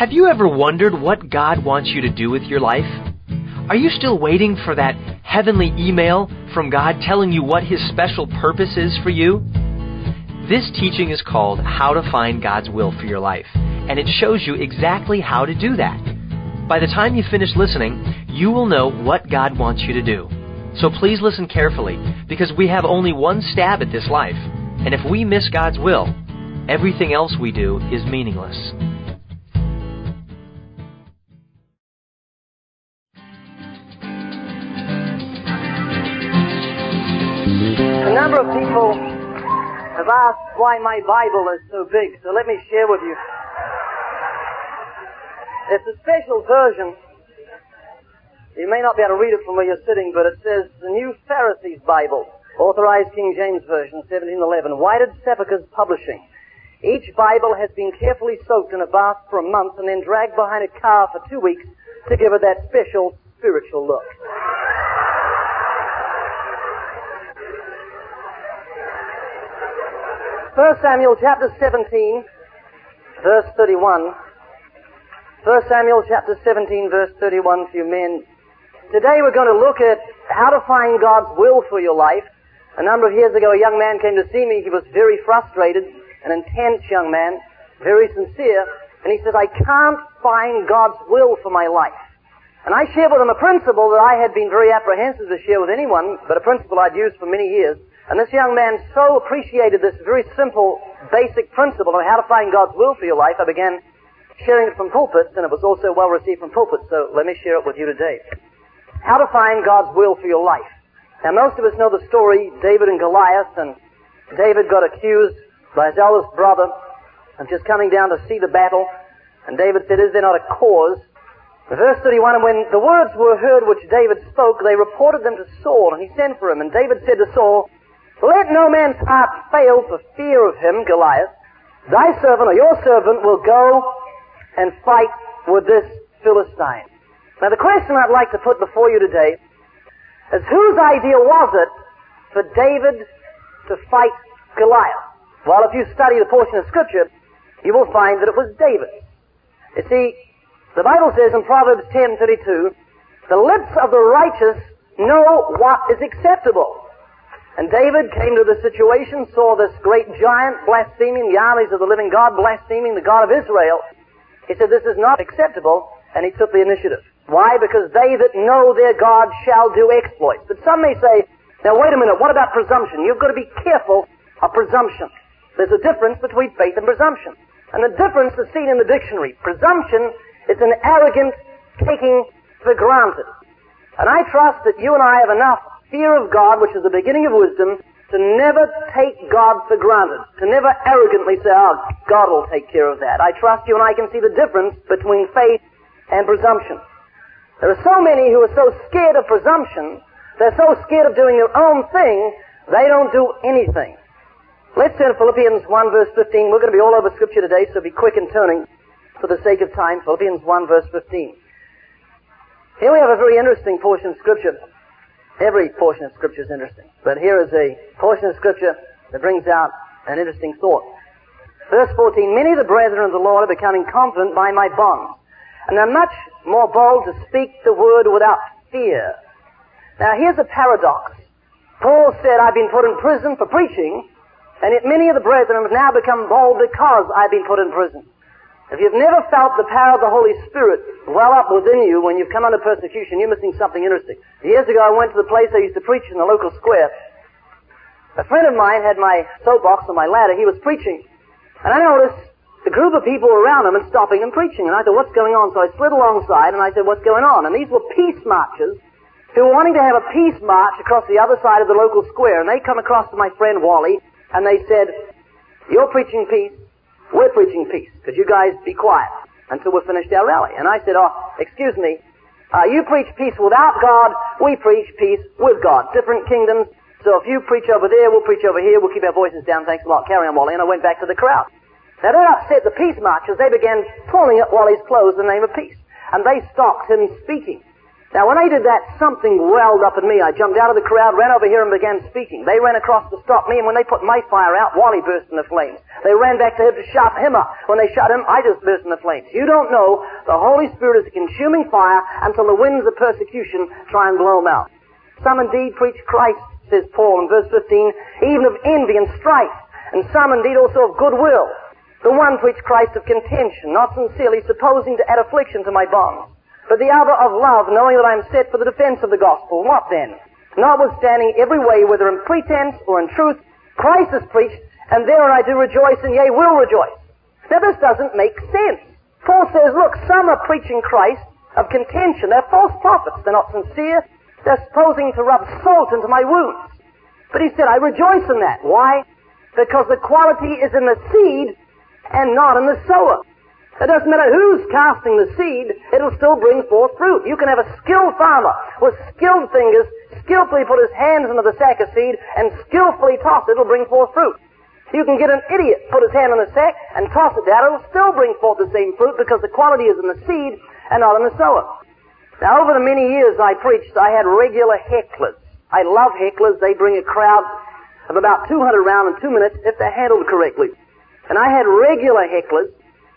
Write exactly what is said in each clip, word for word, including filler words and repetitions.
Have you ever wondered what God wants you to do with your life? Are you still waiting for that heavenly email from God telling you what His special purpose is for you? This teaching is called How to Find God's Will for Your Life, and it shows you exactly how to do that. By the time you finish listening, you will know what God wants you to do. So please listen carefully, because we have only one stab at this life, and if we miss God's will, everything else we do is meaningless. A number of people have asked why my Bible is so big, so let me share with you. It's a special version. You may not be able to read it from where you're sitting, but it says the New Pharisees Bible, Authorized King James Version, seventeen eleven, Whited Sepulchres Publishing. Each Bible has been carefully soaked in a bath for a month and then dragged behind a car for two weeks to give it that special spiritual look. First Samuel chapter seventeen, verse thirty-one. First Samuel chapter seventeen, verse thirty-one for you men. Today we're going to look at how to find God's will for your life. A number of years ago, a young man came to see me. He was very frustrated, an intense young man, very sincere, and he said, I can't find God's will for my life. And I shared with him a principle that I had been very apprehensive to share with anyone, but a principle I'd used for many years. And this young man so appreciated this very simple, basic principle of how to find God's will for your life, I began sharing it from pulpits, and it was also well received from pulpits, so let me share it with you today. How to find God's will for your life. Now, most of us know the story, David and Goliath, and David got accused by his eldest brother of just coming down to see the battle, and David said, is there not a cause? Verse thirty-one, and when the words were heard which David spoke, they reported them to Saul, and he sent for him, and David said to Saul, let no man's heart fail for fear of him, Goliath. Thy servant or your servant will go and fight with this Philistine. Now the question I'd like to put before you today is whose idea was it for David to fight Goliath? Well, if you study the portion of Scripture, you will find that it was David's. You see, the Bible says in Proverbs ten thirty-two, the lips of the righteous know what is acceptable. And David came to the situation, saw this great giant blaspheming the armies of the living God, blaspheming the God of Israel. He said, this is not acceptable, and he took the initiative. Why? Because they that know their God shall do exploits. But some may say, now wait a minute, what about presumption? You've got to be careful of presumption. There's a difference between faith and presumption. And the difference is seen in the dictionary. Presumption is an arrogant taking for granted. And I trust that you and I have enough fear of God, which is the beginning of wisdom, to never take God for granted, to never arrogantly say, oh, God will take care of that. I trust you and I can see the difference between faith and presumption. There are so many who are so scared of presumption, they're so scared of doing their own thing, they don't do anything. Let's turn to Philippians one verse fifteen. We're going to be all over Scripture today, so be quick in turning for the sake of time. Philippians one verse fifteen. Here we have a very interesting portion of Scripture. Every portion of Scripture is interesting. But here is a portion of Scripture that brings out an interesting thought. Verse fourteen, many of the brethren of the Lord are becoming confident by my bonds, and are much more bold to speak the word without fear. Now here's a paradox. Paul said, I've been put in prison for preaching, and yet many of the brethren have now become bold because I've been put in prison. If you've never felt the power of the Holy Spirit well up within you when you've come under persecution, you're missing something interesting. Years ago I went to the place I used to preach in the local square. A friend of mine had my soapbox on my ladder. He was preaching. And I noticed the group of people around him and stopping and preaching. And I thought, what's going on? So I slid alongside and I said, what's going on? And these were peace marchers who were wanting to have a peace march across the other side of the local square. And they come across to my friend Wally and they said, you're preaching peace, we're preaching peace. Could you guys be quiet until we've finished our rally? And I said, oh, excuse me, uh, you preach peace without God, we preach peace with God. Different kingdoms. So if you preach over there, we'll preach over here, we'll keep our voices down, thanks a lot. Carry on, Wally. And I went back to the crowd. Now that upset the peace marchers. They began pulling at Wally's clothes in the name of peace. And they stopped him speaking. Now, when I did that, something welled up in me. I jumped out of the crowd, ran over here, and began speaking. They ran across to stop me, and when they put my fire out, Wally burst into flames. They ran back to him to shut him up. When they shut him, I just burst into flames. You don't know the Holy Spirit is a consuming fire until the winds of persecution try and blow them out. Some indeed preach Christ, says Paul in verse fifteen, even of envy and strife, and some indeed also of goodwill. The one preached Christ of contention, not sincerely, supposing to add affliction to my bonds. But the other of love, knowing that I am set for the defense of the gospel. What then? Notwithstanding every way, whether in pretense or in truth, Christ is preached, and therein I do rejoice, and yea, will rejoice. Now this doesn't make sense. Paul says, look, some are preaching Christ of contention. They're false prophets. They're not sincere. They're supposing to rub salt into my wounds. But he said, I rejoice in that. Why? Because the quality is in the seed and not in the sower. It doesn't matter who's casting the seed, it'll still bring forth fruit. You can have a skilled farmer with skilled fingers, skillfully put his hands into the sack of seed, and skillfully toss it, it'll bring forth fruit. You can get an idiot, put his hand in the sack, and toss it down, it'll still bring forth the same fruit because the quality is in the seed and not in the sower. Now, over the many years I preached, I had regular hecklers. I love hecklers. They bring a crowd of about two hundred round in two minutes if they're handled correctly. And I had regular hecklers.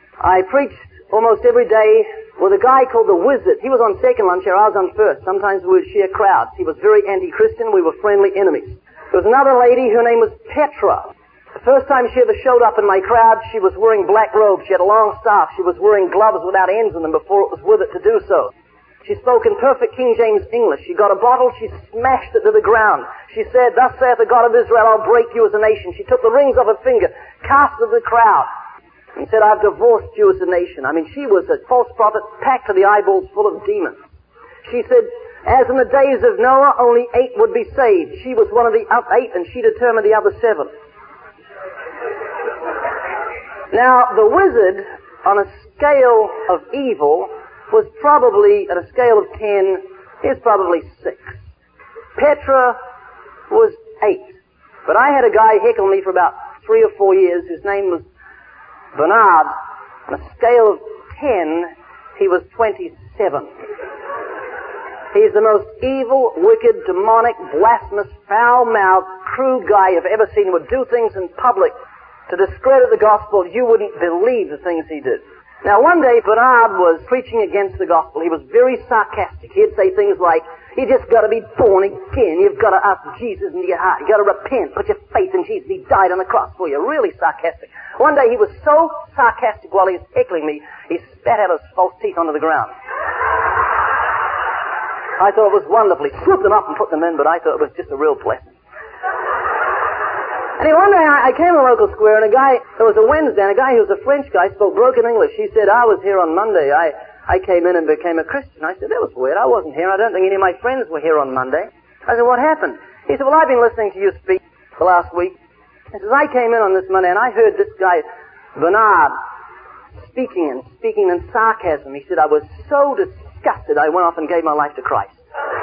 I preached almost every day with a guy called the Wizard. He was on second lunch chair, I was on first. Sometimes we would share crowds. He was very anti-Christian. We were friendly enemies. There was another lady, her name was Petra. The first time she ever showed up in my crowd, she was wearing black robes. She had a long staff. She was wearing gloves without ends in them before it was with it to do so. She spoke in perfect King James English. She got a bottle, she smashed it to the ground. She said, thus saith the God of Israel, I'll break you as a nation. She took the rings off her finger, cast it to the crowd, and said, I've divorced you as a nation. I mean, she was a false prophet packed to the eyeballs full of demons. She said, as in the days of Noah, only eight would be saved. She was one of the eight, and she determined the other seven. Now, the Wizard, on a scale of evil, was probably, at a scale of ten, is probably six. Petra was eight. But I had a guy heckle me for about three or four years whose name was Bernard. On a scale of ten, he was twenty-seven. He's the most evil, wicked, demonic, blasphemous, foul-mouthed, crude guy you've ever seen. He would do things in public to discredit the gospel. You wouldn't believe the things he did. Now, one day, Bernard was preaching against the gospel. He was very sarcastic. He'd say things like, you just got to be born again. You've got to ask Jesus into your heart. You've got to repent. Put your faith in Jesus. He died on the cross for you. Really sarcastic. One day, he was so sarcastic while he was heckling me, he spat out his false teeth onto the ground. I thought it was wonderful. He swooped them up and put them in, but I thought it was just a real blessing. Anyway, one day I came to the local square, and a guy, it was a Wednesday, and a guy who was a French guy spoke broken English. He said, I was here on Monday. I, I came in and became a Christian. I said, that was weird. I wasn't here. I don't think any of my friends were here on Monday. I said, what happened? He said, well, I've been listening to you speak the last week. He says, I came in on this Monday, and I heard this guy, Bernard, speaking and speaking in sarcasm. He said, I was so disgusted, I went off and gave my life to Christ.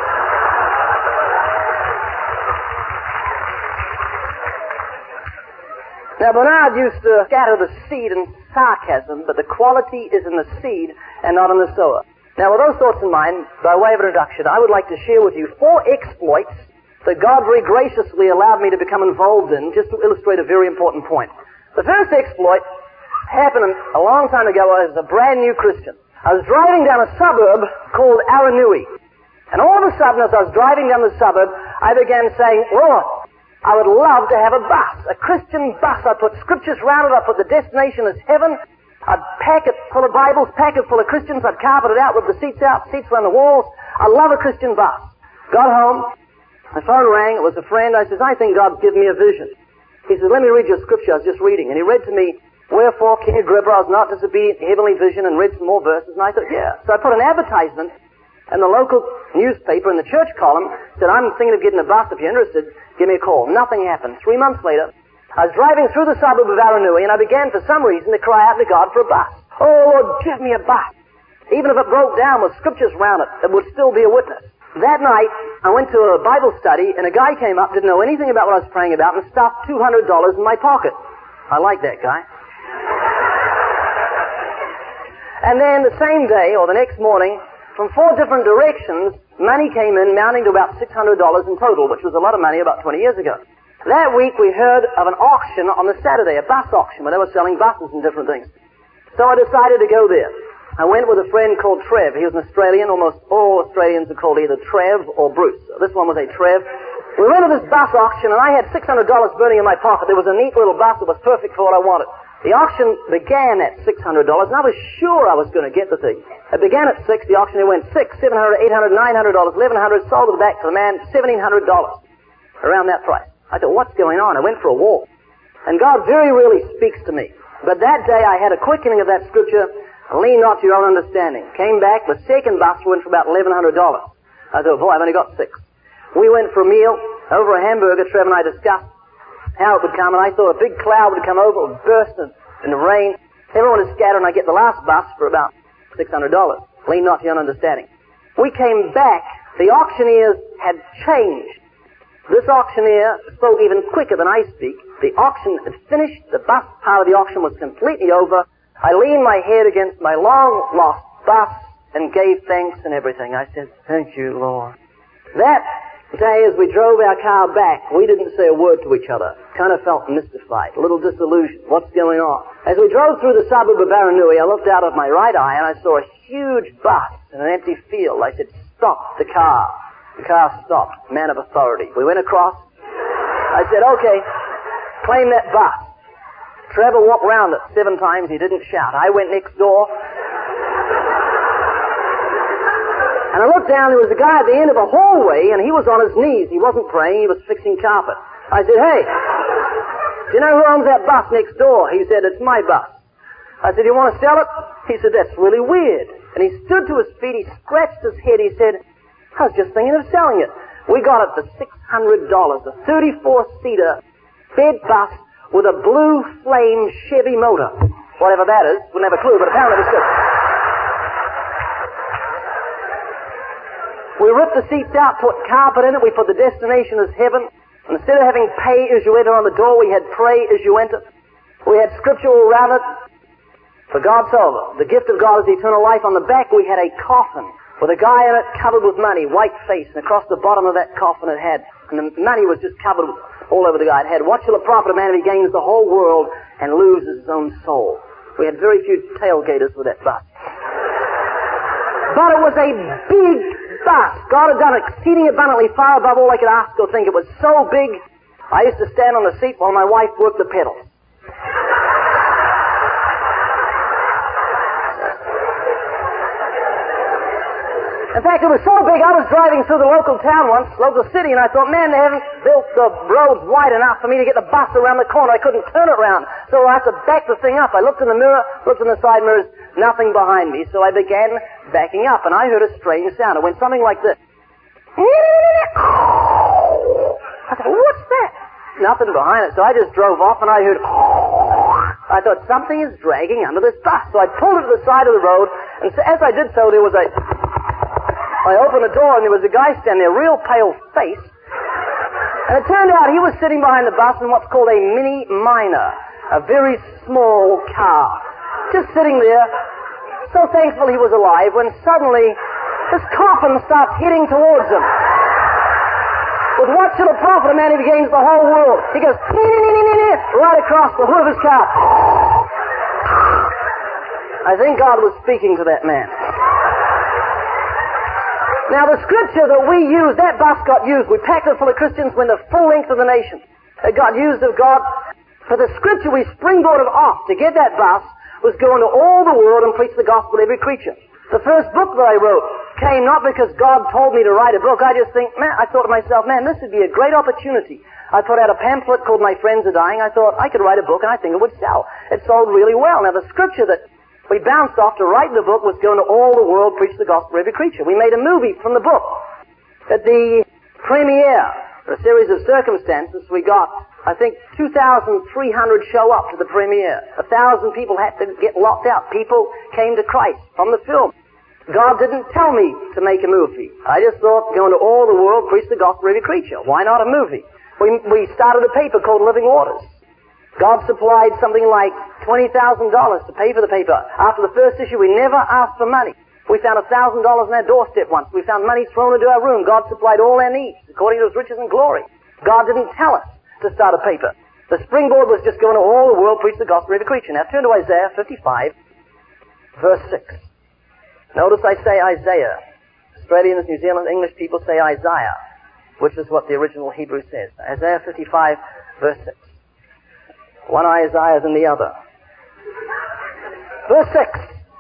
Now, Bernard used to scatter the seed in sarcasm, but the quality is in the seed and not in the sower. Now, with those thoughts in mind, by way of introduction, I would like to share with you four exploits that God very graciously allowed me to become involved in, just to illustrate a very important point. The first exploit happened a long time ago. I was a brand new Christian. I was driving down a suburb called Aranui. And all of a sudden, as I was driving down the suburb, I began saying, Lord, I would love to have a bus, a Christian bus. I'd put scriptures around it. I'd put the destination as heaven. I'd pack it full of Bibles, pack it full of Christians. I'd carpet it out with the seats out, seats around the walls. I love a Christian bus. Got home. My phone rang. It was a friend. I says, I think God's given me a vision. He says, let me read you a scripture I was just reading. And he read to me, wherefore, King Agrippa, I was not disobedient to heavenly vision, and read some more verses. And I thought, yeah. So I put an advertisement in the local newspaper in the church column, said, I'm thinking of getting a bus. If you're interested, give me a call. Nothing happened. Three months later, I was driving through the suburb of Aranui, and I began for some reason to cry out to God for a bus. Oh, Lord, give me a bus. Even if it broke down with scriptures around it, it would still be a witness. That night, I went to a Bible study, and a guy came up, didn't know anything about what I was praying about, and stuffed two hundred dollars in my pocket. I like that guy. And then the same day, or the next morning, from four different directions, money came in mounting to about six hundred dollars in total, which was a lot of money about twenty years ago. That week we heard of an auction on the Saturday, a bus auction, where they were selling buses and different things. So I decided to go there. I went with a friend called Trev. He was an Australian. Almost all Australians are called either Trev or Bruce. So this one was a Trev. We went to this bus auction, and I had six hundred dollars burning in my pocket. There was a neat little bus that was perfect for what I wanted. The auction began at six hundred dollars, and I was sure I was going to get the thing. It began at six. The auctioneer went six, seven hundred, eight hundred, nine hundred dollars, eleven hundred, sold it back to the man, seventeen hundred dollars, around that price. I thought, what's going on? I went for a walk. And God very rarely speaks to me. But that day I had a quickening of that scripture, lean not to your own understanding. Came back, the second bus went for about eleven hundred dollars. I thought, boy, I've only got six. We went for a meal, over a hamburger. Trev and I discussed how it would come, and I thought a big cloud would come over, it would burst in, in the rain. Everyone is scattered, and I get the last bus for about six hundred dollars. Lean not to your own understanding. We came back. The auctioneers had changed. This auctioneer spoke even quicker than I speak. The auction had finished. The bus part of the auction was completely over. I leaned my head against my long-lost bus and gave thanks and everything. I said, thank you, Lord. That day, as we drove our car back, we didn't say a word to each other. Kind of felt mystified, a little disillusioned. What's going on? As we drove through the suburb of Baranui, I looked out of my right eye and I saw a huge bus in an empty field. I said, stop the car. The car stopped. Man of authority. We went across. I said, okay, claim that bus. Trevor walked round it seven times. He didn't shout. I went next door. And I looked down. There was a guy at the end of a hallway, and he was on his knees. He wasn't praying. He was fixing carpet. I said, hey, do you know who owns that bus next door? He said, it's my bus. I said, you want to sell it? He said, that's really weird. And he stood to his feet. He scratched his head. He said, I was just thinking of selling it. We got it for six hundred dollars, a thirty-four seater bed bus with a blue flame Chevy motor. Whatever that is, wouldn't have a clue, but apparently it was good. We ripped the seats out, put carpet in it, we put the destination as heaven. And instead of having pay as you enter on the door, we had pray as you enter. We had scripture all around it. For God so, the gift of God is eternal life. On the back we had a coffin with a guy in it covered with money, white face, and across the bottom of that coffin it had, and the money was just covered all over the guy. It had, what shall it profit a man if he gains the whole world and loses his own soul? We had very few tailgaters with that bus. But it was a big bus. God had done exceeding abundantly, far above all I could ask or think. It was so big, I used to stand on the seat while my wife worked the pedals. In fact, it was so big, I was driving through the local town once, local city, and I thought, man, they haven't built the roads wide enough for me to get the bus around the corner. I couldn't turn it around, so I had to back the thing up. I looked in the mirror, looked in the side mirrors, nothing behind me, so I began backing up, and I heard a strange sound. It went something like this. I thought, what's that? Nothing behind it, so I just drove off, and I heard... I thought, something is dragging under this bus. So I pulled it to the side of the road, and so as I did so, there was a... I opened the door and there was a guy standing there, real pale face. And it turned out he was sitting behind the bus in what's called a mini minor, a very small car. Just sitting there, so thankful he was alive, when suddenly this coffin starts heading towards him. With what shall it profit a man if he gains the whole world? He goes, right across the hood of his car. I think God was speaking to that man. Now, the scripture that we use, that bus got used. We packed it full of Christians when the full length of the nation. It got used of God. For the scripture we springboarded off to get that bus was go into all the world and preach the gospel to every creature. The first book that I wrote came not because God told me to write a book. I just think, man, I thought to myself, man, this would be a great opportunity. I put out a pamphlet called My Friends Are Dying. I thought I could write a book and I think it would sell. It sold really well. Now, the scripture that we bounced off to write the book was going to all the world, preach the gospel to every creature. We made a movie from the book. At the premiere, for a series of circumstances, we got, I think, two thousand three hundred show up to the premiere. A thousand people had to get locked out. People came to Christ from the film. God didn't tell me to make a movie. I just thought, going to all the world, preach the gospel to every creature. Why not a movie? We, we started a paper called Living Waters. God supplied something like twenty thousand dollars to pay for the paper. After the first issue, we never asked for money. We found a thousand dollars on our doorstep once. We found money thrown into our room. God supplied all our needs according to His riches and glory. God didn't tell us to start a paper. The springboard was just going to all the world, preach the gospel to every creature. Now turn to Isaiah fifty-five, verse six. Notice I say Isaiah. Australians, New Zealand, English people say Isaiah, which is what the original Hebrew says. Isaiah fifty-five, verse six. One Isaiah than the other. Verse six.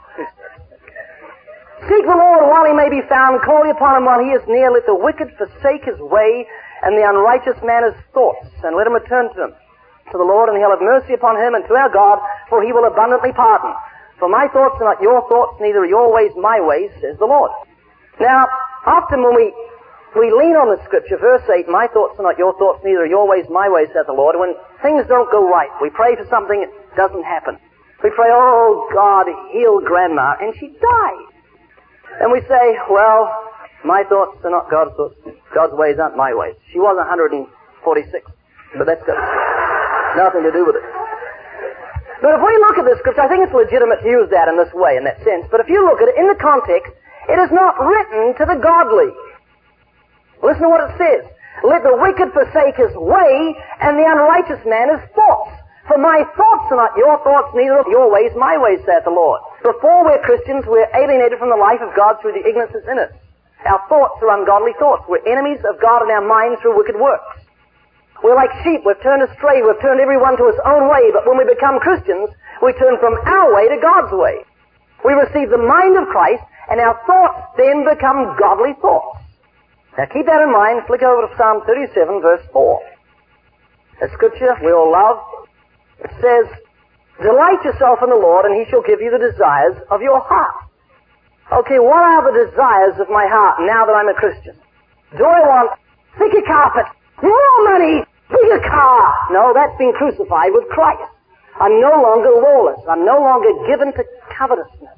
Seek the Lord while He may be found. Call upon Him while He is near. Let the wicked forsake his way, and the unrighteous man his thoughts, and let him return to Him, to the Lord, and He'll have mercy upon him and to our God, for He will abundantly pardon. For my thoughts are not your thoughts, neither are your ways my ways, says the Lord. Now, often when we we lean on the Scripture, verse eight, my thoughts are not your thoughts, neither are your ways my ways, says the Lord. When things don't go right, we pray for something, it doesn't happen. We pray, oh God, heal Grandma, and she died. And we say, well, my thoughts are not God's thoughts. God's ways aren't my ways. She was one hundred forty-six, but that's got nothing to do with it. But if we look at this Scripture, I think it's legitimate to use that in this way, in that sense. But if you look at it in the context, it is not written to the godly. Listen to what it says. Let the wicked forsake his way, and the unrighteous man his thoughts. For my thoughts are not your thoughts, neither are your ways my ways, saith the Lord. Before we're Christians, we're alienated from the life of God through the ignorance that's in us. Our thoughts are ungodly thoughts. We're enemies of God in our minds through wicked works. We're like sheep. We've turned astray. We've turned everyone to his own way. But when we become Christians, we turn from our way to God's way. We receive the mind of Christ, and our thoughts then become godly thoughts. Now keep that in mind. Flick over to Psalm thirty-seven, verse four. A scripture we all love. It says, delight yourself in the Lord, and He shall give you the desires of your heart. Okay, what are the desires of my heart now that I'm a Christian? Do I want thicker carpet, more money, bigger car? No, that's been crucified with Christ. I'm no longer lawless. I'm no longer given to covetousness.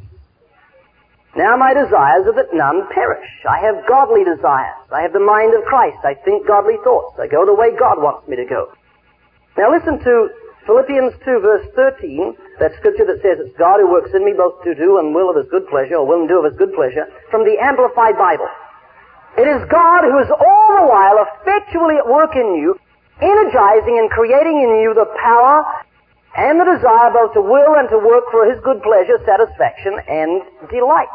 Now my desires are that none perish. I have godly desires. I have the mind of Christ. I think godly thoughts. I go the way God wants me to go. Now listen to Philippians two, verse thirteen, that scripture that says it's God who works in me both to do and will of His good pleasure, or will and do of His good pleasure, from the Amplified Bible. It is God who is all the while effectually at work in you, energizing and creating in you the power and the desire both to will and to work for His good pleasure, satisfaction, and delight.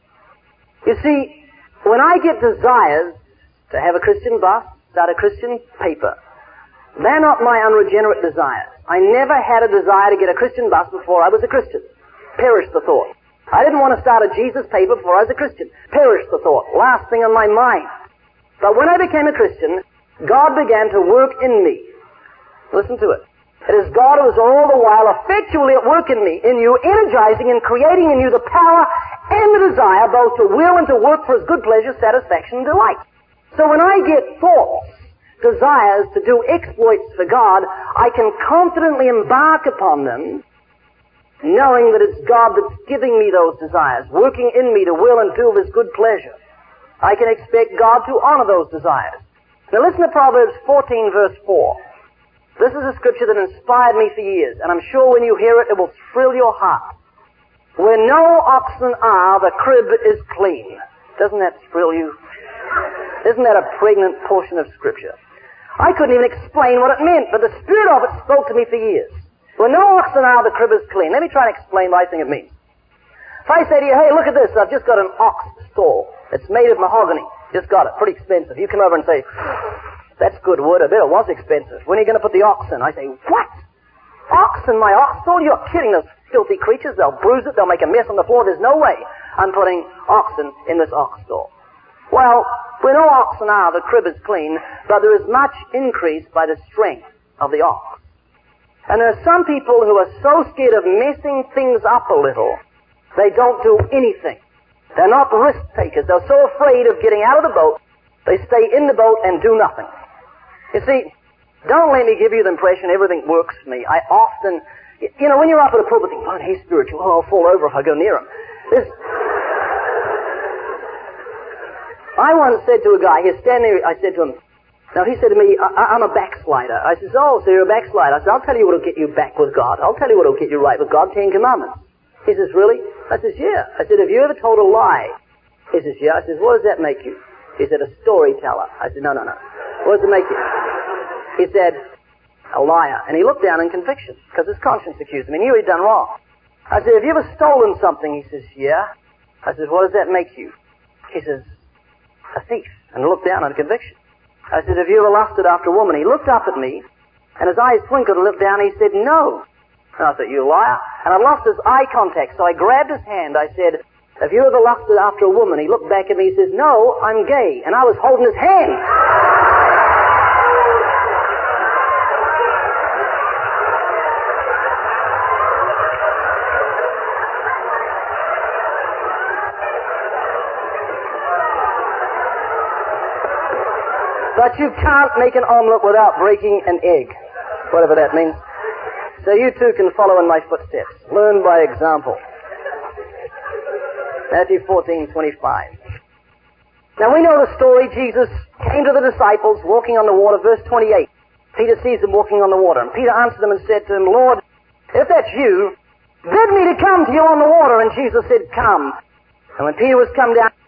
You see, when I get desires to have a Christian bus, start a Christian paper, they're not my unregenerate desires. I never had a desire to get a Christian bus before I was a Christian. Perish the thought. I didn't want to start a Jesus paper before I was a Christian. Perish the thought. Last thing on my mind. But when I became a Christian, God began to work in me. Listen to it. It is God who is all the while effectually at work in me, in you, energizing and creating in you the power and the desire both to will and to work for His good pleasure, satisfaction, and delight. So when I get thoughts, desires to do exploits for God, I can confidently embark upon them, knowing that it's God that's giving me those desires, working in me to will and do of His good pleasure. I can expect God to honor those desires. Now listen to Proverbs fourteen, verse four. This is a scripture that inspired me for years, and I'm sure when you hear it, it will thrill your heart. Where no oxen are, the crib is clean. Doesn't that thrill you? Isn't that a pregnant portion of scripture? I couldn't even explain what it meant, but the spirit of it spoke to me for years. Where no oxen are, the crib is clean. Let me try and explain what I think it means. If I say to you, hey, look at this, I've just got an ox stall. It's made of mahogany. Just got it. Pretty expensive. You come over and say, that's good wood. I bet it was expensive. When are you going to put the ox in? I say, what? Ox in my ox stall? You're kidding. Those filthy creatures. They'll bruise it. They'll make a mess on the floor. There's no way I'm putting oxen in this ox stall. Well, where no oxen are, the crib is clean, but there is much increase by the strength of the ox. And there are some people who are so scared of messing things up a little, they don't do anything. They're not risk takers. They're so afraid of getting out of the boat, they stay in the boat and do nothing. You see, don't let me give you the impression everything works for me. I often, you know, when you're up at a pulpit, think, oh, he's spiritual. Oh, I'll fall over if I go near him. There's, I once said to a guy, he's standing there, I said to him, now he said to me, I, I'm a backslider. I said, oh, so you're a backslider. I said, I'll tell you what will get you back with God. I'll tell you what will get you right with God, Ten Commandments. He says, really? I says, yeah. I said, have you ever told a lie? He says, yeah. I says, what does that make you? He said, a storyteller. I said, no, no, no. What does it make you? He said, a liar. And he looked down in conviction because his conscience accused him. He knew he'd done wrong. I said, have you ever stolen something? He says, yeah. I said, what does that make you? He says, a thief. And looked down in conviction. I said, have you ever lusted after a woman? He looked up at me and his eyes twinkled and looked down and he said, no. And I said, you liar. And I lost his eye contact, so I grabbed his hand. I said, have you ever lusted after a woman? He looked back at me, he says, no, I'm gay. And I was holding his hand. But you can't make an omelet without breaking an egg, whatever that means. So you too can follow in my footsteps. Learn by example. Matthew fourteen twenty-five. Now we know the story. Jesus came to the disciples walking on the water. Verse twenty-eight. Peter sees them walking on the water. And Peter answered them and said to him, Lord, if that's you, bid me to come to you on the water. And Jesus said, come. And when Peter was come down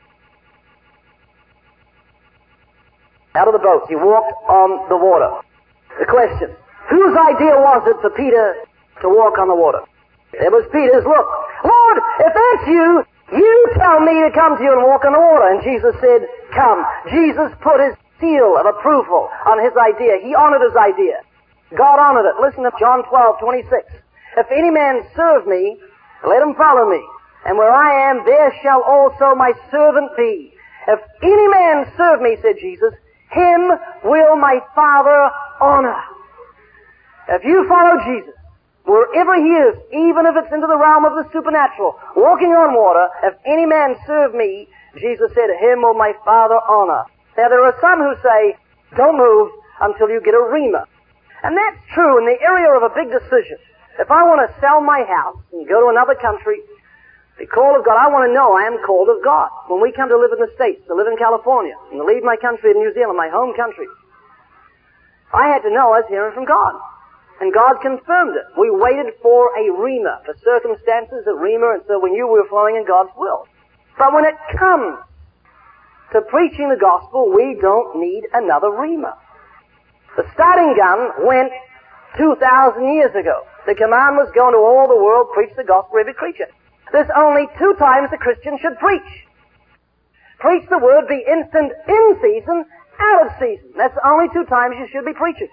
out of the boat, he walked on the water. The question, whose idea was it for Peter to walk on the water? It was Peter's. Look, Lord, if that's you, you tell me to come to you and walk on the water. And Jesus said, come. Jesus put his seal of approval on his idea. He honored his idea. God honored it. Listen to John twelve twenty-six. If any man serve me, let him follow me. And where I am, there shall also my servant be. If any man serve me, said Jesus, him will my Father honor. If you follow Jesus, wherever he is, even if it's into the realm of the supernatural, walking on water, if any man serve me, Jesus said, him will my Father honor. Now there are some who say, don't move until you get a rhema. And that's true in the area of a big decision. If I want to sell my house and go to another country, the call of God, I want to know I am called of God. When we come to live in the States, to live in California, and to leave my country in New Zealand, my home country, I had to know I was hearing from God. And God confirmed it. We waited for a rhema, for circumstances, a rhema, and so we knew we were flowing in God's will. But when it comes to preaching the gospel, we don't need another rhema. The starting gun went two thousand years ago. The command was go into all the world, preach the gospel to every creature. There's only two times a Christian should preach. Preach the word, be instant in season, out of season. That's the only two times you should be preaching.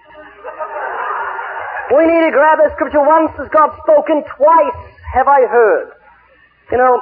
We need to grab that scripture. Once has God spoken, twice have I heard. You know,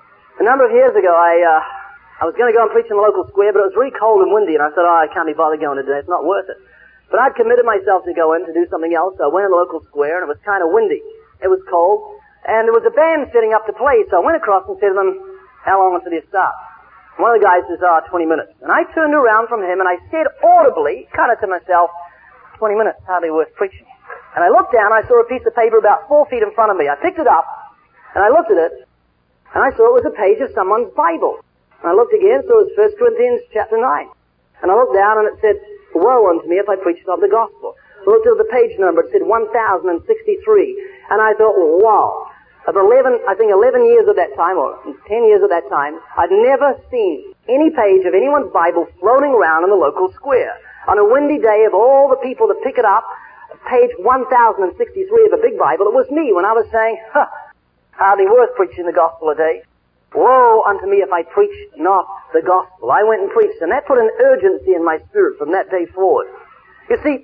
a number of years ago, I uh, I was going to go and preach in the local square, but it was really cold and windy, and I said, oh, I can't be bothered going today. It's not worth it. But I'd committed myself to go in to do something else, so I went in the local square, and it was kind of windy. It was cold. And there was a band setting up to play, so I went across and said to them, how long until you start? One of the guys says, ah, oh, twenty minutes. And I turned around from him and I said audibly, kind of to myself, twenty minutes, hardly worth preaching. And I looked down, I saw a piece of paper about four feet in front of me. I picked it up, and I looked at it, and I saw it was a page of someone's Bible. And I looked again, so it was First Corinthians chapter nine. And I looked down and it said, woe unto me if I preach not the gospel. I looked at the page number, it said one thousand sixty-three. And I thought, wow. Of eleven, I think eleven years of that time, or ten years of that time, I'd never seen any page of anyone's Bible floating around in the local square. On a windy day, of all the people to pick it up, page one thousand sixty-three of a big Bible, it was me when I was saying, huh, hardly worth preaching the gospel a day. Woe unto me if I preach not the gospel. I went and preached, and that put an urgency in my spirit from that day forward. You see,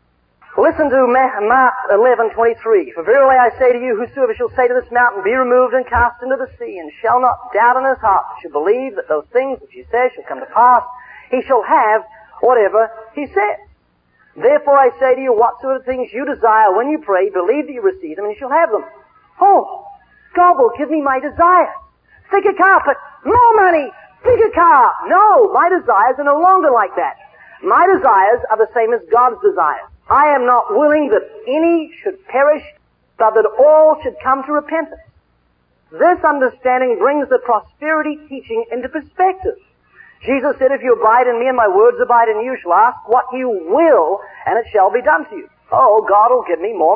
listen to Mark eleven twenty-three. For verily I say to you, whosoever shall say to this mountain, be removed and cast into the sea, and shall not doubt in his heart, but shall believe that those things which he says shall come to pass, he shall have whatever he says. Therefore I say to you, whatsoever things you desire when you pray, believe that you receive them, and you shall have them. Oh, God will give me my desires. Bigger carpet, more money, bigger car. No, my desires are no longer like that. My desires are the same as God's desires. I am not willing that any should perish, but that all should come to repentance. This understanding brings the prosperity teaching into perspective. Jesus said, if you abide in me and my words abide in you, you shall ask what you will, and it shall be done to you. Oh, God will give me more money.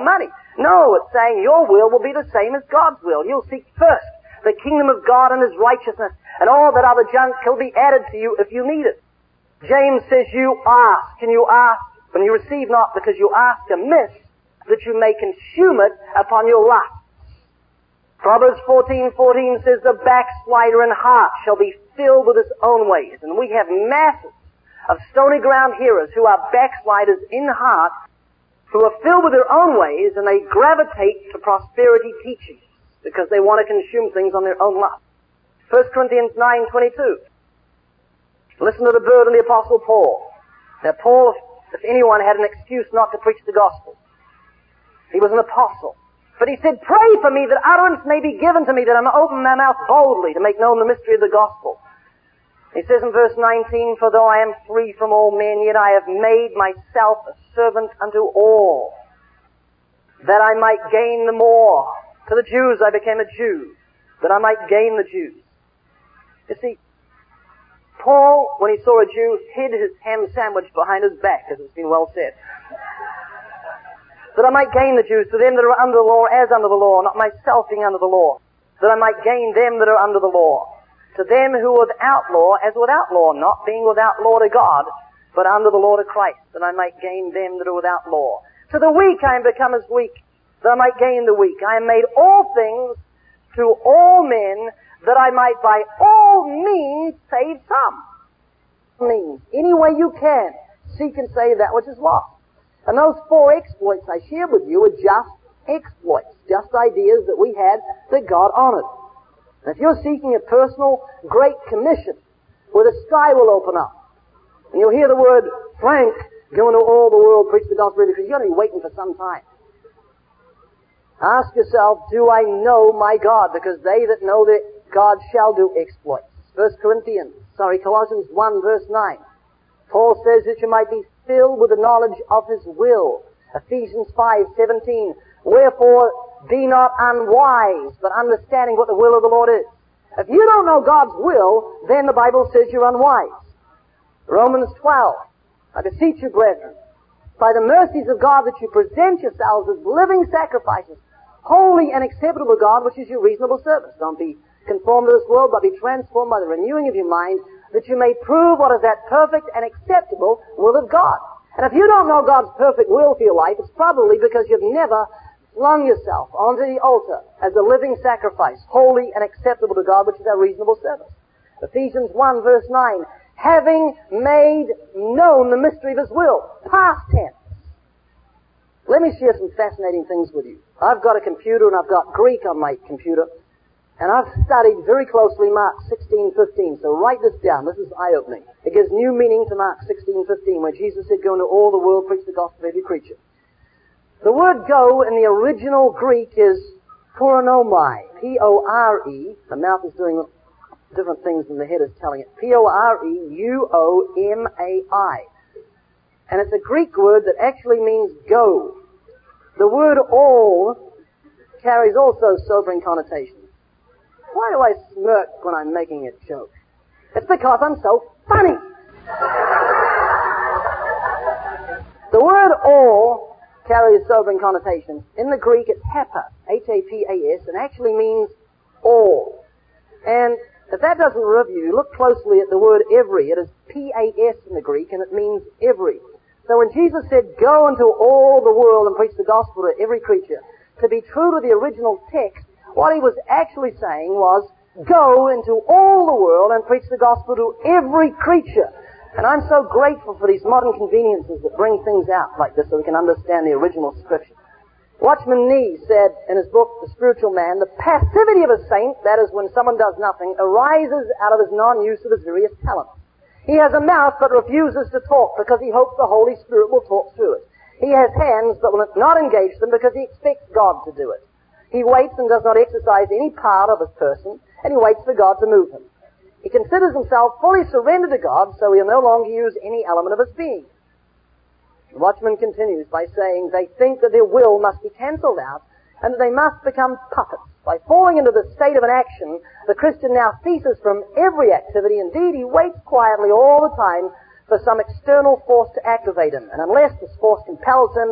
No, it's saying your will will be the same as God's will. You'll seek first the kingdom of God and His righteousness, and all that other junk will be added to you if you need it. James says you ask, and you ask, and you receive not because you ask amiss, that you may consume it upon your lusts. Proverbs fourteen fourteen says, the backslider in heart shall be filled with his own ways. And we have masses of stony ground hearers who are backsliders in heart, who are filled with their own ways, and they gravitate to prosperity teachings because they want to consume things on their own lust. First Corinthians nine twenty-two. Listen to the burden of the Apostle Paul. Now Paul, if anyone had an excuse not to preach the gospel, he was an apostle. But he said, pray for me that utterance may be given to me, that I may open my mouth boldly to make known the mystery of the gospel. He says in verse nineteen, for though I am free from all men, yet I have made myself a servant unto all, that I might gain the more. To the Jews I became a Jew, that I might gain the Jews. You see, Paul, when he saw a Jew, hid his ham sandwich behind his back, as it's been well said. That I might gain the Jews, to them that are under the law as under the law, not myself being under the law, that I might gain them that are under the law. To them who are without law as without law, not being without law to God, but under the law to Christ, that I might gain them that are without law. To the weak I am become as weak, that I might gain the weak. I am made all things to all men, that I might by all means save some. Means, any way you can, seek and save that which is lost. And those four exploits I shared with you are just exploits, just ideas that we had that God honored. And if you're seeking a personal Great Commission, where the sky will open up, and you'll hear the word, Frank, go into all the world, preach the gospel, because you're going to be waiting for some time. Ask yourself, do I know my God? Because they that know their God shall do exploits. First Corinthians, sorry, Colossians one verse nine. Paul says that you might be filled with the knowledge of His will. Ephesians five seventeen. Wherefore, be not unwise, but understanding what the will of the Lord is. If you don't know God's will, then the Bible says you're unwise. Romans twelve. I beseech you, brethren, by the mercies of God, that you present yourselves as living sacrifices, holy and acceptable to God, which is your reasonable service. Don't be conformed to this world, but be transformed by the renewing of your mind, that you may prove what is that perfect and acceptable will of God. And if you don't know God's perfect will for your life, it's probably because you've never flung yourself onto the altar as a living sacrifice, holy and acceptable to God, which is our reasonable service. Ephesians one verse nine, having made known the mystery of His will. Past tense. Let me share some fascinating things with you. I've got a computer and I've got Greek on my computer, and I've studied very closely Mark sixteen fifteen. So write this down. This is eye-opening. It gives new meaning to Mark sixteen fifteen, where Jesus said, go into all the world, preach the gospel to every creature. The word go in the original Greek is poronomai. P O R E. The mouth is doing different things than the head is telling it. P O R E U O M A I. And it's a Greek word that actually means go. The word all carries also sobering connotations. Why do I smirk when I'm making a joke? It's because I'm so funny. The word all carries sobering connotations. In the Greek, it's hapas, H A P A S, and actually means all. And if that doesn't rub you, look closely at the word every. It is P A S in the Greek, and it means every. So when Jesus said, go into all the world and preach the gospel to every creature, to be true to the original text, what He was actually saying was, go into all the world and preach the gospel to every creature. And I'm so grateful for these modern conveniences that bring things out like this so we can understand the original scripture. Watchman Nee said in his book, The Spiritual Man, the passivity of a saint, that is when someone does nothing, arises out of his non-use of his various talents. He has a mouth but refuses to talk because he hopes the Holy Spirit will talk through it. He has hands but will not engage them because he expects God to do it. He waits and does not exercise any part of his person, and he waits for God to move him. He considers himself fully surrendered to God, so he'll no longer use any element of his being. The Watchman continues by saying they think that their will must be cancelled out and that they must become puppets. By falling into the state of an action, the Christian now ceases from every activity. Indeed, he waits quietly all the time for some external force to activate him. And unless this force compels him,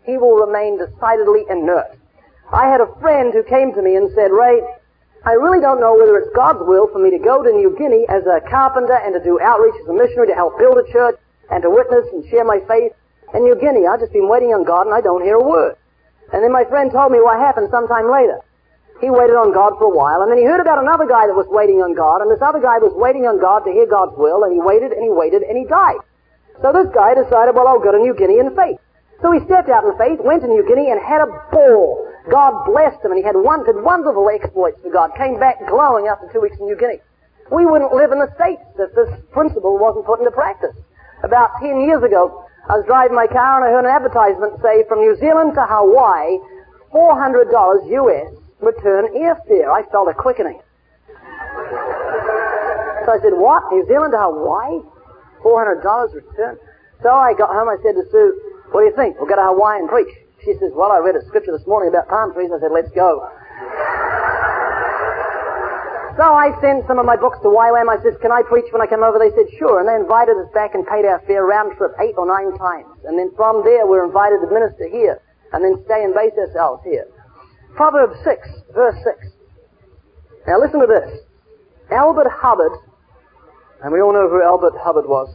he will remain decidedly inert. I had a friend who came to me and said, Ray, I really don't know whether it's God's will for me to go to New Guinea as a carpenter and to do outreach as a missionary to help build a church and to witness and share my faith in New Guinea. I've just been waiting on God and I don't hear a word. And then my friend told me what happened sometime later. He waited on God for a while, and then he heard about another guy that was waiting on God, and this other guy was waiting on God to hear God's will, and he waited and he waited and he died. So this guy decided, well, I'll go to New Guinea in faith. So he stepped out in faith, went to New Guinea, and had a ball. God blessed him, and he had one, did wonderful exploits for God. Came back glowing after two weeks in New Guinea. We wouldn't live in the States if this principle wasn't put into practice. About ten years ago, I was driving my car, and I heard an advertisement say, from New Zealand to Hawaii, four hundred dollars U S return airfare. I felt a quickening. So I said, what? New Zealand to Hawaii? four hundred dollars return? So I got home, I said to Sue, what do you think? We'll go to Hawaii and preach. She says, well, I read a scripture this morning about palm trees. I said, let's go. So I sent some of my books to Y WAM. I said, can I preach when I come over? They said, sure. And they invited us back and paid our fare round trip eight or nine times. And then from there, we're invited to minister here and then stay and base ourselves here. Proverbs six, verse six. Now listen to this. Albert Hubbard, and we all know who Albert Hubbard was.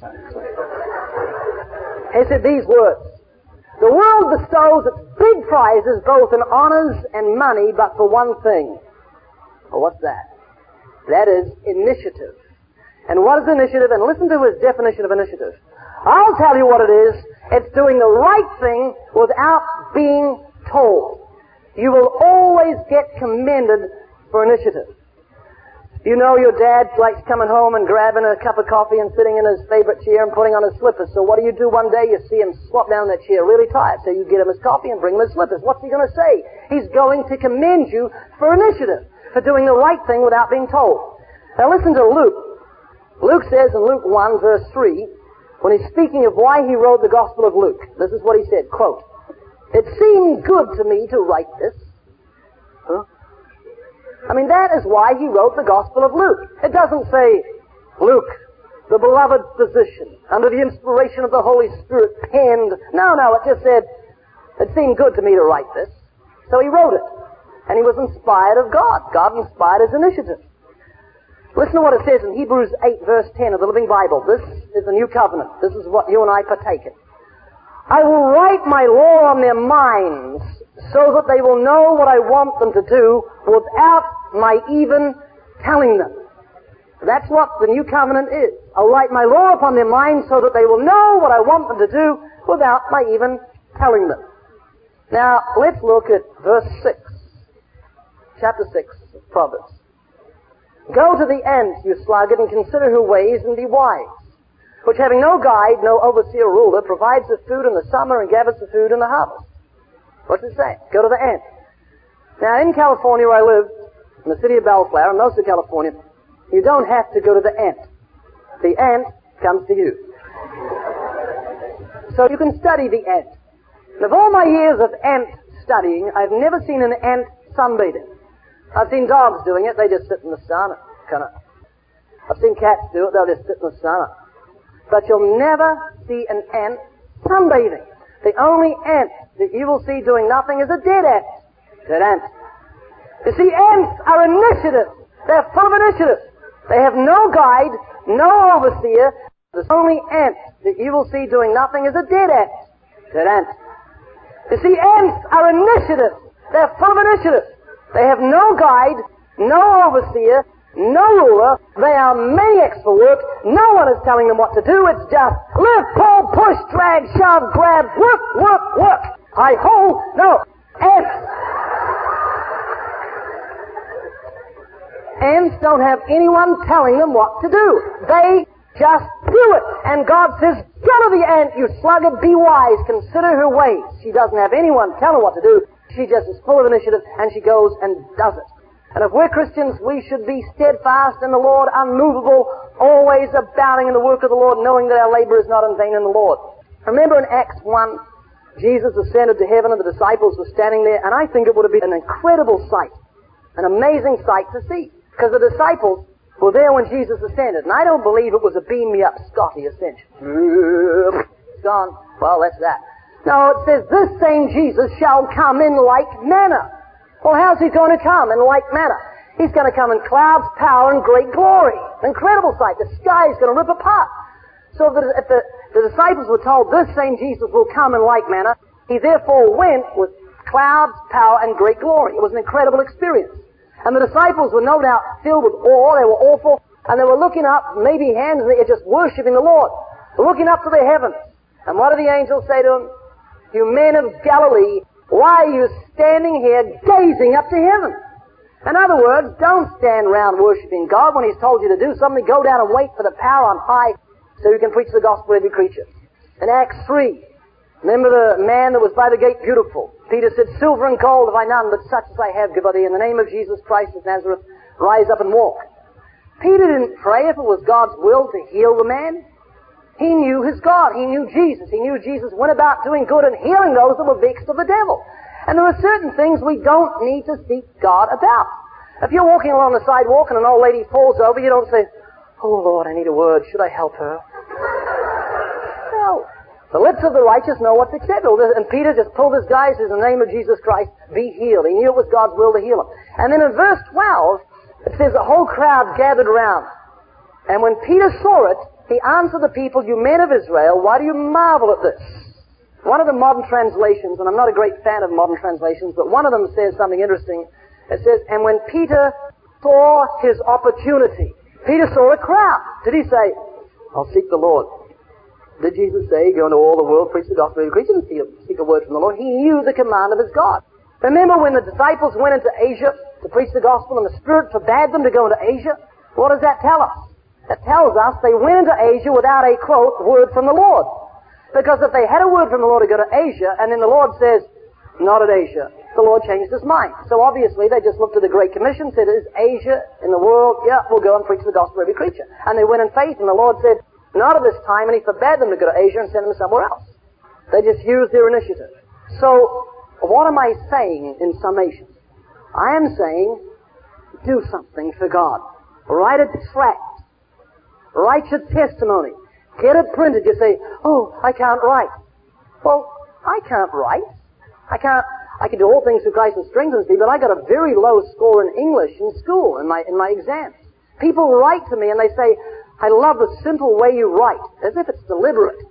He said these words. The world bestows its big prizes both in honors and money, but for one thing. Well, what's that? That is initiative. And what is initiative? And listen to his definition of initiative. I'll tell you what it is. It's doing the right thing without being told. You will always get commended for initiative. You know your dad likes coming home and grabbing a cup of coffee and sitting in his favorite chair and putting on his slippers. So what do you do one day? You see him slop down that chair really tired. So you get him his coffee and bring him his slippers. What's he going to say? He's going to commend you for initiative, for doing the right thing without being told. Now listen to Luke. Luke says in Luke one, verse three, when he's speaking of why he wrote the Gospel of Luke, this is what he said, quote, it seemed good to me to write this. Huh? I mean, that is why he wrote the Gospel of Luke. It doesn't say, Luke, the beloved physician, under the inspiration of the Holy Spirit, penned. No, no, it just said, it seemed good to me to write this. So he wrote it. And he was inspired of God. God inspired his initiative. Listen to what it says in Hebrews eight, verse ten of the Living Bible. This is the new covenant. This is what you and I partake in. I will write my law on their minds so that they will know what I want them to do without my even telling them. That's what the new covenant is. I'll write my law upon their minds so that they will know what I want them to do without my even telling them. Now, let's look at verse six. Chapter six of Proverbs. Go to the ant, you sluggard, and consider her ways and be wise, which having no guide, no overseer or ruler, provides the food in the summer and gathers the food in the harvest. What's it say? Go to the ant. Now, in California where I live, in the city of Bellflower, in most of California, you don't have to go to the ant. The ant comes to you. So you can study the ant. And of all my years of ant studying, I've never seen an ant sunbathing. I've seen dogs doing it. They just sit in the sun. Kind of. I've seen cats do it. They'll just sit in the sun. But you'll never see an ant sunbathing. The only ant that you will see doing nothing is a dead ant. Dead ant. You see, ants are initiative. They're full of initiative. They have no guide, no overseer. The only ant that you will see doing nothing is a dead ant. Dead ant. You see, ants are initiative. They're full of initiative. They have no guide, no overseer, no ruler. They are maniacs for work. No one is telling them what to do. It's just lift, pull, push, drag, shove, grab, work, work, work. Hi-ho. No. Ants. Ants don't have anyone telling them what to do. They just do it. And God says, go to the ant, you sluggard, be wise, consider her ways. She doesn't have anyone tell her what to do. She just is full of initiative, and she goes and does it. And if we're Christians, we should be steadfast in the Lord, unmovable, always abounding in the work of the Lord, knowing that our labor is not in vain in the Lord. Remember in Acts one, Jesus ascended to heaven and the disciples were standing there, and I think it would have been an incredible sight, an amazing sight to see, because the disciples were there when Jesus ascended, and I don't believe it was a beam-me-up Scotty ascension. Gone. Well, that's that. No, it says, this same Jesus shall come in like manner. Well, how's he going to come in like manner? He's going to come in clouds, power, and great glory. Incredible sight. The sky is going to rip apart. So if the, if the, the disciples were told this same Jesus will come in like manner, he therefore went with clouds, power, and great glory. It was an incredible experience. And the disciples were no doubt filled with awe. They were awful. And they were looking up, maybe hands in the air, just worshiping the Lord. Looking up to the heavens. And what did the angels say to them? You men of Galilee, why are you standing here gazing up to heaven? In other words, don't stand around worshiping God when He's told you to do something. Go down and wait for the power on high so you can preach the gospel to every creature. In Acts three, remember the man that was by the gate beautiful. Peter said, silver and gold have I none, but such as I have give I thee. In the name of Jesus Christ of Nazareth, rise up and walk. Peter didn't pray if it was God's will to heal the man. He knew his God. He knew Jesus. He knew Jesus went about doing good and healing those that were vexed of the devil. And there are certain things we don't need to seek God about. If you're walking along the sidewalk and an old lady falls over, you don't say, oh Lord, I need a word. Should I help her? No. The lips of the righteous know what's acceptable. And Peter just pulled his guy and says, in the name of Jesus Christ, be healed. He knew it was God's will to heal him. And then in verse twelve, it says the whole crowd gathered around. And when Peter saw it, he answered the people, you men of Israel, why do you marvel at this? One of the modern translations, and I'm not a great fan of modern translations, but one of them says something interesting. It says, and when Peter saw his opportunity, Peter saw a crowd. Did he say, I'll seek the Lord? Did Jesus say, go into all the world, preach the gospel to every creature, and seek a word from the Lord? He knew the command of his God. Remember when the disciples went into Asia to preach the gospel and the Spirit forbade them to go into Asia? What does that tell us? That tells us they went into Asia without a, quote, word from the Lord. Because if they had a word from the Lord to go to Asia, and then the Lord says, not at Asia, the Lord changed his mind. So obviously they just looked at the Great Commission, said, is Asia in the world? Yeah, we'll go and preach the gospel to every creature. And they went in faith, and the Lord said, not at this time, and he forbade them to go to Asia and send them somewhere else. They just used their initiative. So, what am I saying in summation? I am saying, do something for God. Write a tract. Write your testimony. Get it printed. You say, oh, I can't write. Well, I can't write. I can't, I can do all things through Christ who strengthens me, but I got a very low score in English in school, in my, in my exams. People write to me and they say, I love the simple way you write, as if it's deliberate.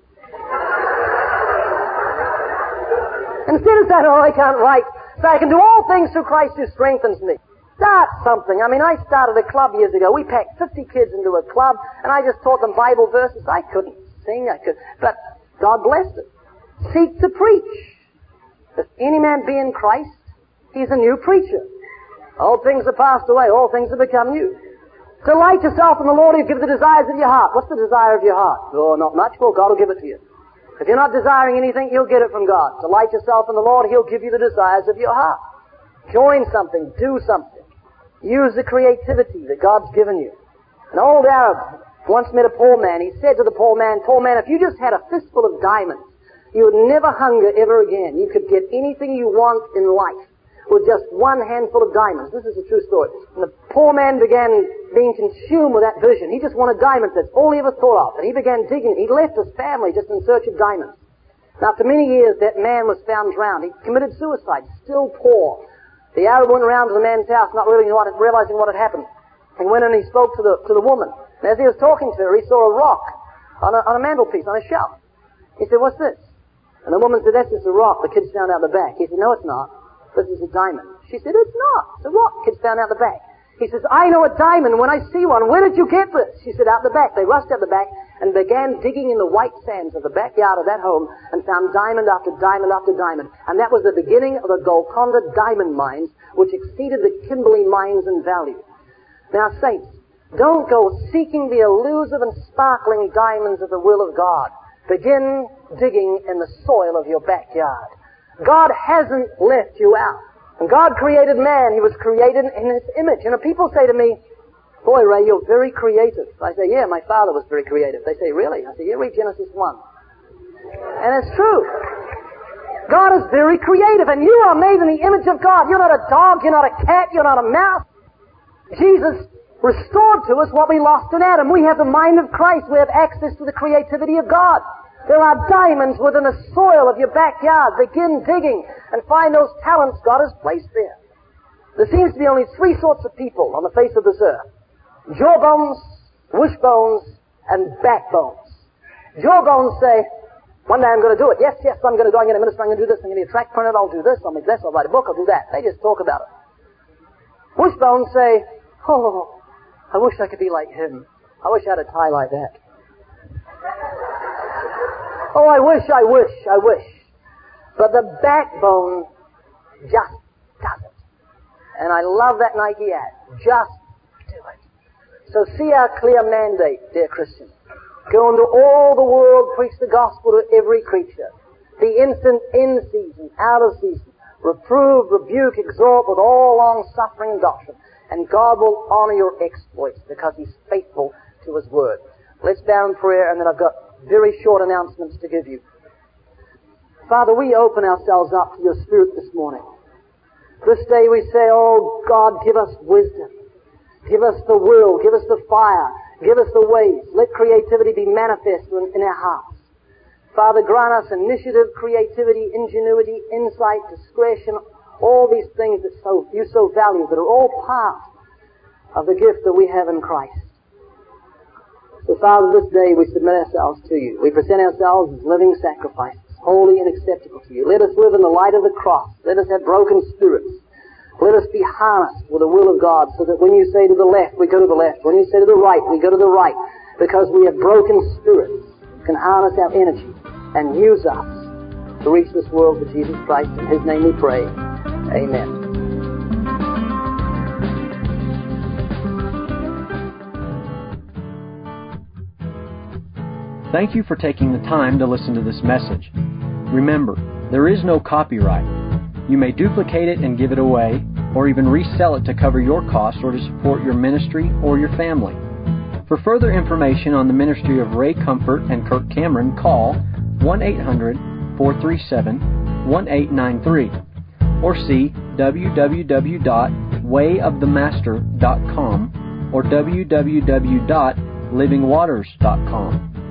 Instead of saying, oh, I can't write, say, I can do all things through Christ who strengthens me. Start something. I mean, I started a club years ago. We packed fifty kids into a club, and I just taught them Bible verses. I couldn't sing, I could, but God blessed it. Seek to preach. If any man be in Christ, he's a new preacher. All things are passed away. All things have become new. Delight yourself in the Lord, he'll give the desires of your heart. What's the desire of your heart? Oh, not much. Well, God will give it to you. If you're not desiring anything, you'll get it from God. Delight yourself in the Lord, he'll give you the desires of your heart. Join something. Do something. Use the creativity that God's given you. An old Arab once met a poor man. He said to the poor man, poor man, if you just had a fistful of diamonds, you would never hunger ever again. You could get anything you want in life with just one handful of diamonds. This is a true story. And the poor man began being consumed with that vision. He just wanted diamonds. That's all he ever thought of. And he began digging. He left his family just in search of diamonds. Now, after many years, that man was found drowned. He committed suicide, still poor. The Arab went around to the man's house, not really realizing what had happened. He went in and he spoke to the to the woman. And as he was talking to her, he saw a rock on a, on a mantelpiece, on a shelf. He said, what's this? And the woman said, that's just a rock the kids found out the back. He said, no, it's not. This is a diamond. She said, it's not. It's a rock kids found out the back. He says, I know a diamond when I see one. Where did you get this? She said, out the back. They rushed out the back and began digging in the white sands of the backyard of that home and found diamond after diamond after diamond. And that was the beginning of the Golconda diamond mines, which exceeded the Kimberley mines in value. Now, saints, don't go seeking the elusive and sparkling diamonds of the will of God. Begin digging in the soil of your backyard. God hasn't left you out. When God created man, he was created in his image. And if people say to me, boy, Ray, you're very creative. I say, yeah, my father was very creative. They say, really? I say, yeah, read Genesis one. And it's true. God is very creative, and you are made in the image of God. You're not a dog, you're not a cat, you're not a mouse. Jesus restored to us what we lost in Adam. We have the mind of Christ. We have access to the creativity of God. There are diamonds within the soil of your backyard. Begin digging and find those talents God has placed there. There seems to be only three sorts of people on the face of this earth. Jawbones, wishbones, and backbones. Jawbones say, one day I'm going to do it. Yes, yes, I'm going to do it. I'm going to minister. I'm going to do this. I'm going to be a tract printer. I'll do this. I'll make this. I'll write a book. I'll do that. They just talk about it. Wishbones say, oh, I wish I could be like him. I wish I had a tie like that. Oh, I wish, I wish, I wish. But the backbone just doesn't. And I love that Nike ad. Just do it. So see our clear mandate, dear Christian. Go into all the world, preach the gospel to every creature. Be instant in season, out of season. Reprove, rebuke, exhort with all long suffering and doctrine. And God will honor your exploits because He's faithful to His word. Let's bow in prayer, and then I've got very short announcements to give you. Father, we open ourselves up to your Spirit this morning. This day we say, oh God, give us wisdom. Give us the will. Give us the fire. Give us the ways. Let creativity be manifest in, in our hearts. Father, grant us initiative, creativity, ingenuity, insight, discretion, all these things that so, you so value, that are all part of the gift that we have in Christ. So, Father, this day we submit ourselves to you. We present ourselves as living sacrifices, holy and acceptable to you. Let us live in the light of the cross. Let us have broken spirits. Let us be harnessed with the will of God, so that when you say to the left, we go to the left. When you say to the right, we go to the right. Because we have broken spirits, can harness our energy and use us to reach this world for Jesus Christ. In His name we pray. Amen. Thank you for taking the time to listen to this message. Remember, there is no copyright. You may duplicate it and give it away, or even resell it to cover your costs or to support your ministry or your family. For further information on the ministry of Ray Comfort and Kirk Cameron, call one eight hundred, four three seven, one eight nine three or see w w w dot way of the master dot com or w w w dot living waters dot com.